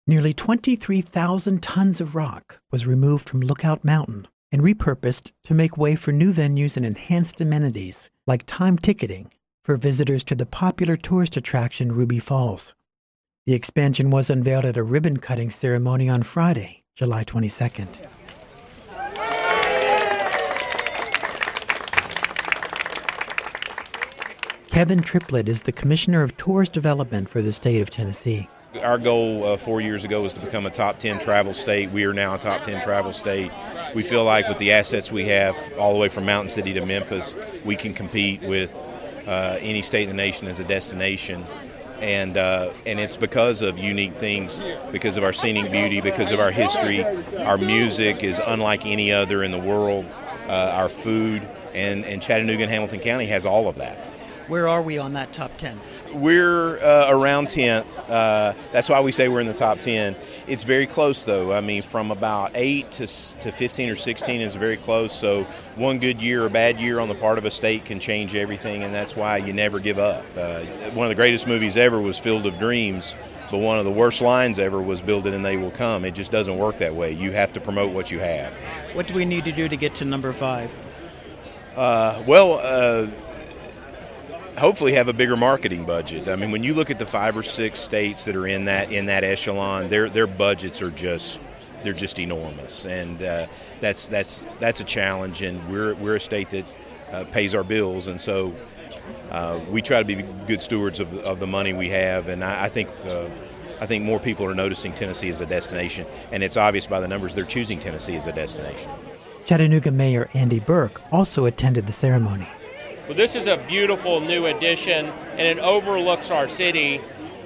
Nearly 23,000 tons of rock was removed from Lookout Mountain and repurposed to make way for new venues and enhanced amenities like time ticketing for visitors to the popular tourist attraction Ruby Falls. The expansion was unveiled at a ribbon-cutting ceremony on Friday, July 22nd. Kevin Triplett is the Commissioner of Tourist Development for the state of Tennessee. Our goal 4 years ago was to become a top 10 travel state. We are now a top 10 travel state. We feel like with the assets we have, all the way from Mountain City to Memphis, we can compete with any state in the nation as a destination. And it's because of unique things, because of our scenic beauty, because of our history. Our music is unlike any other in the world. Our food, and Chattanooga and Hamilton County has all of that. Where are we on that top 10? We're around 10th. That's why we say we're in the top 10. It's very close, though. I mean, from about 8 to 15 or 16 is very close. So one good year or bad year on the part of a state can change everything, and that's why you never give up. One of the greatest movies ever was Field of Dreams, but one of the worst lines ever was Build It and They Will Come. It just doesn't work that way. You have to promote what you have. What do we need to do to get to number 5? Hopefully have a bigger marketing budget. I mean, when you look at the 5 or 6 states that are in that echelon, their budgets are just enormous, and that's a challenge. And we're a state that pays our bills, and so we try to be good stewards of the money we have. And I think more people are noticing Tennessee as a destination, and it's obvious by the numbers they're choosing Tennessee as a destination. Chattanooga Mayor Andy Burke also attended the ceremony. Well, this is a beautiful new addition, and it overlooks our city.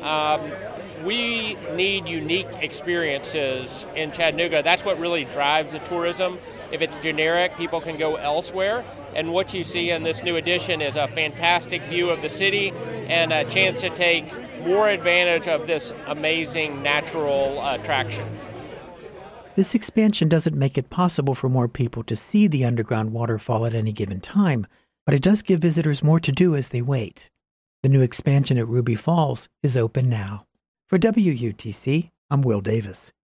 We need unique experiences in Chattanooga. That's what really drives the tourism. If it's generic, people can go elsewhere. And what you see in this new addition is a fantastic view of the city and a chance to take more advantage of this amazing natural attraction. This expansion doesn't make it possible for more people to see the underground waterfall at any given time, but it does give visitors more to do as they wait. The new expansion at Ruby Falls is open now. For WUTC, I'm Will Davis.